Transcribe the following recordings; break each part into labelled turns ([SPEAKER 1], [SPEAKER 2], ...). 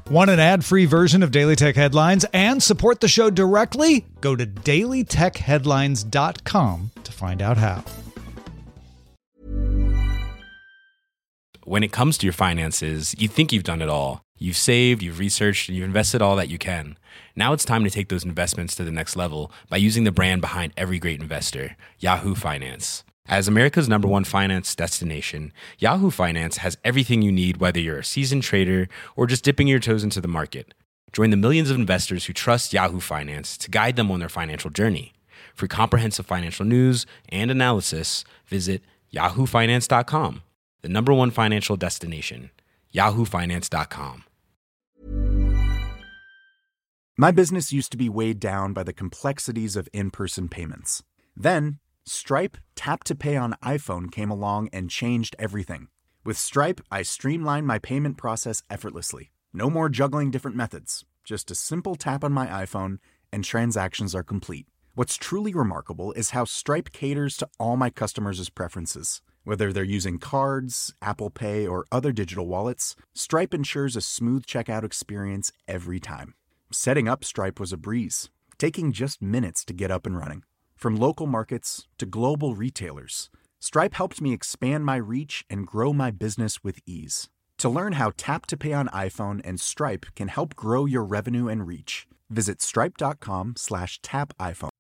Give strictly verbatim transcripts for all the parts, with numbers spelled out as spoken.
[SPEAKER 1] Want an ad-free version of Daily Tech Headlines and support the show directly? Go to daily tech headlines dot com to find out how.
[SPEAKER 2] When it comes to your finances, you think you've done it all. You've saved, you've researched, and you've invested all that you can. Now it's time to take those investments to the next level by using the brand behind every great investor, Yahoo Finance. As America's number one finance destination, Yahoo Finance has everything you need, whether you're a seasoned trader or just dipping your toes into the market. Join the millions of investors who trust Yahoo Finance to guide them on their financial journey. For comprehensive financial news and analysis, visit yahoo finance dot com, the number one financial destination, yahoo finance dot com.
[SPEAKER 3] My business used to be weighed down by the complexities of in-person payments. Then, Stripe Tap to Pay on iPhone came along and changed everything. With Stripe, I streamlined my payment process effortlessly. No more juggling different methods. Just a simple tap on my iPhone and transactions are complete. What's truly remarkable is how Stripe caters to all my customers' preferences. Whether they're using cards, Apple Pay, or other digital wallets, Stripe ensures a smooth checkout experience every time. Setting up Stripe was a breeze, taking just minutes to get up and running. From local markets to global retailers, Stripe helped me expand my reach and grow my business with ease. To learn how Tap to Pay on iPhone and Stripe can help grow your revenue and reach, visit stripe.com slash tap iPhone.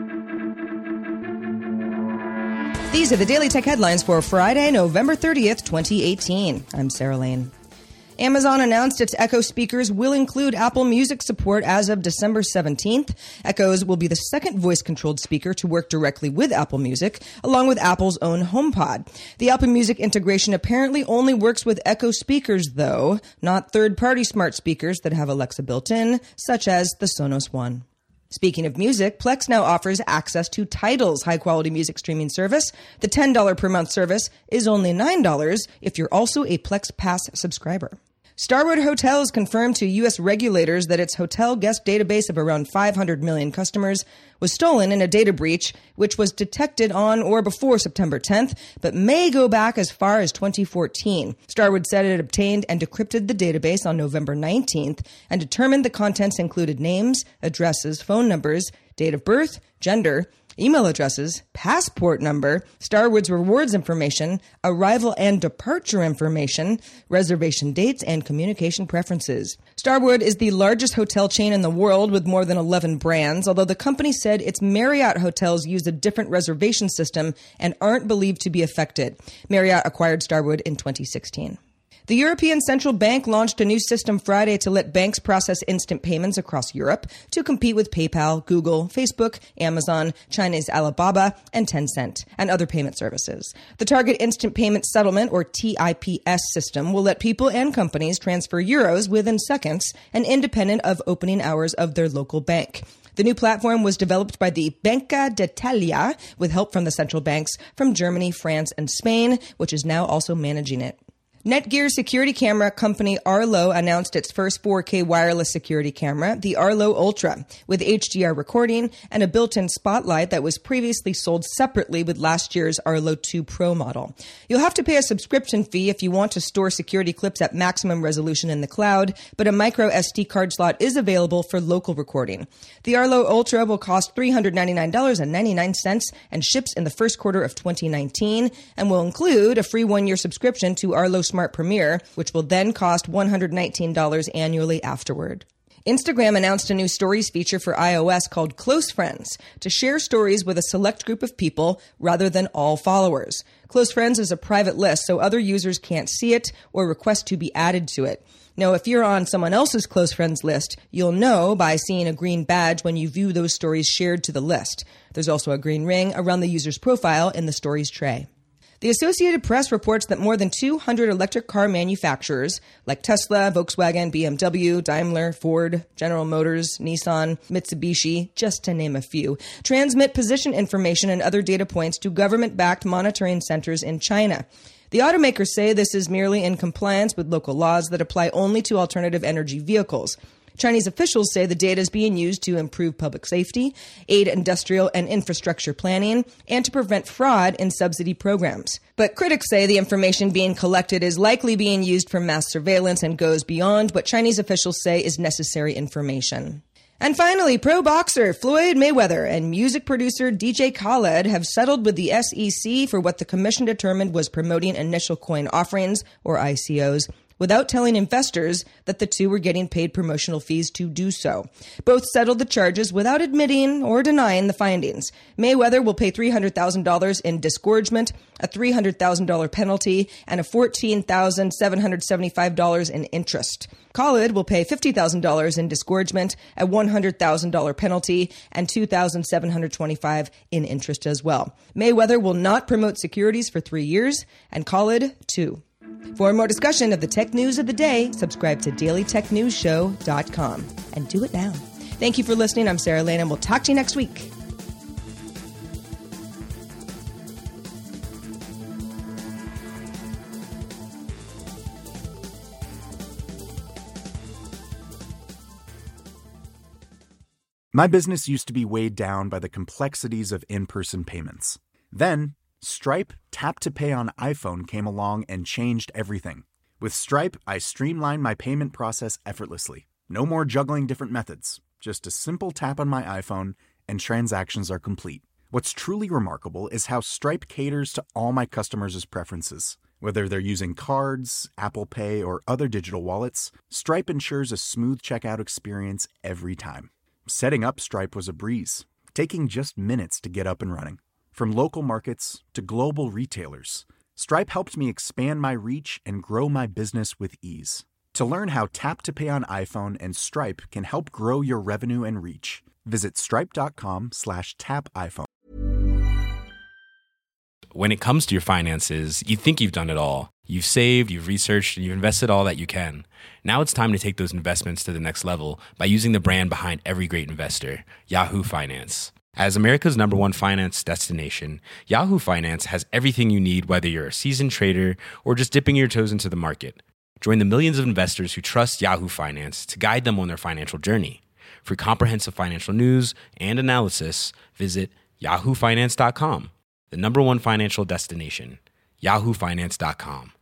[SPEAKER 4] These are the Daily Tech Headlines for Friday, November thirtieth, twenty eighteen. I'm Sarah Lane. Amazon announced its Echo speakers will include Apple Music support as of December seventeenth. Echoes will be the second voice-controlled speaker to work directly with Apple Music, along with Apple's own HomePod. The Apple Music integration apparently only works with Echo speakers, though, not third-party smart speakers that have Alexa built in, such as the Sonos One. Speaking of music, Plex now offers access to Tidal's high-quality music streaming service. The ten dollars per month service is only nine dollars if you're also a Plex Pass subscriber. Starwood Hotels confirmed to U S regulators that its hotel guest database of around five hundred million customers was stolen in a data breach, which was detected on or before September tenth, but may go back as far as twenty fourteen. Starwood said it obtained and decrypted the database on November nineteenth and determined the contents included names, addresses, phone numbers, date of birth, gender, email addresses, passport number, Starwood's rewards information, arrival and departure information, reservation dates, and communication preferences. Starwood is the largest hotel chain in the world with more than eleven brands, although the company said its Marriott hotels use a different reservation system and aren't believed to be affected. Marriott acquired Starwood in twenty sixteen. The European Central Bank launched a new system Friday to let banks process instant payments across Europe to compete with PayPal, Google, Facebook, Amazon, China's Alibaba, and Tencent, and other payment services. The Target Instant Payment Settlement, or T I P S system, will let people and companies transfer euros within seconds and independent of opening hours of their local bank. The new platform was developed by the Banca d'Italia with help from the central banks from Germany, France, and Spain, which is now also managing it. Netgear security camera company Arlo announced its first four K wireless security camera, the Arlo Ultra, with H D R recording and a built-in spotlight that was previously sold separately with last year's Arlo two Pro model. You'll have to pay a subscription fee if you want to store security clips at maximum resolution in the cloud, but a micro S D card slot is available for local recording. The Arlo Ultra will cost three hundred ninety-nine dollars and ninety-nine cents and ships in the first quarter of twenty nineteen and will include a free one-year subscription to Arlo Smart Premier, which will then cost one hundred nineteen dollars annually afterward. Instagram announced a new stories feature for iOS called Close Friends to share stories with a select group of people rather than all followers. Close Friends is a private list, so other users can't see it or request to be added to it. Now, if you're on someone else's close friends list, you'll know by seeing a green badge when you view those stories shared to the list. There's also a green ring around the user's profile in the stories tray. The Associated Press reports that more than two hundred electric car manufacturers, like Tesla, Volkswagen, B M W, Daimler, Ford, General Motors, Nissan, Mitsubishi, just to name a few, transmit position information and other data points to government-backed monitoring centers in China. The automakers say this is merely in compliance with local laws that apply only to alternative energy vehicles. Chinese officials say the data is being used to improve public safety, aid industrial and infrastructure planning, and to prevent fraud in subsidy programs. But critics say the information being collected is likely being used for mass surveillance and goes beyond what Chinese officials say is necessary information. And finally, pro boxer Floyd Mayweather and music producer D J Khaled have settled with the S E C for what the commission determined was promoting initial coin offerings, or I C Os, without telling investors that the two were getting paid promotional fees to do so. Both settled the charges without admitting or denying the findings. Mayweather will pay three hundred thousand dollars in disgorgement, a three hundred thousand dollars penalty, and a fourteen thousand seven hundred seventy-five dollars in interest. Khaled will pay fifty thousand dollars in disgorgement, a one hundred thousand dollars penalty, and two thousand seven hundred twenty-five dollars in interest as well. Mayweather will not promote securities for three years, and Khaled, two. For more discussion of the tech news of the day, subscribe to daily tech news show dot com. And do it now. Thank you for listening. I'm Sarah Lane, and we'll talk to you next week.
[SPEAKER 3] My business used to be weighed down by the complexities of in-person payments. Then, Stripe Tap to Pay on iPhone came along and changed everything. With Stripe, I streamlined my payment process effortlessly. No more juggling different methods. Just a simple tap on my iPhone and transactions are complete. What's truly remarkable is how Stripe caters to all my customers' preferences. Whether they're using cards, Apple Pay, or other digital wallets, Stripe ensures a smooth checkout experience every time. Setting up Stripe was a breeze, taking just minutes to get up and running. From local markets to global retailers, Stripe helped me expand my reach and grow my business with ease. To learn how Tap to Pay on iPhone and Stripe can help grow your revenue and reach, visit stripe.com slash tap iPhone.
[SPEAKER 2] When it comes to your finances, you think you've done it all. You've saved, you've researched, and you've invested all that you can. Now it's time to take those investments to the next level by using the brand behind every great investor, Yahoo Finance. As America's number one finance destination, Yahoo Finance has everything you need, whether you're a seasoned trader or just dipping your toes into the market. Join the millions of investors who trust Yahoo Finance to guide them on their financial journey. For comprehensive financial news and analysis, visit yahoo finance dot com, the number one financial destination, yahoo finance dot com.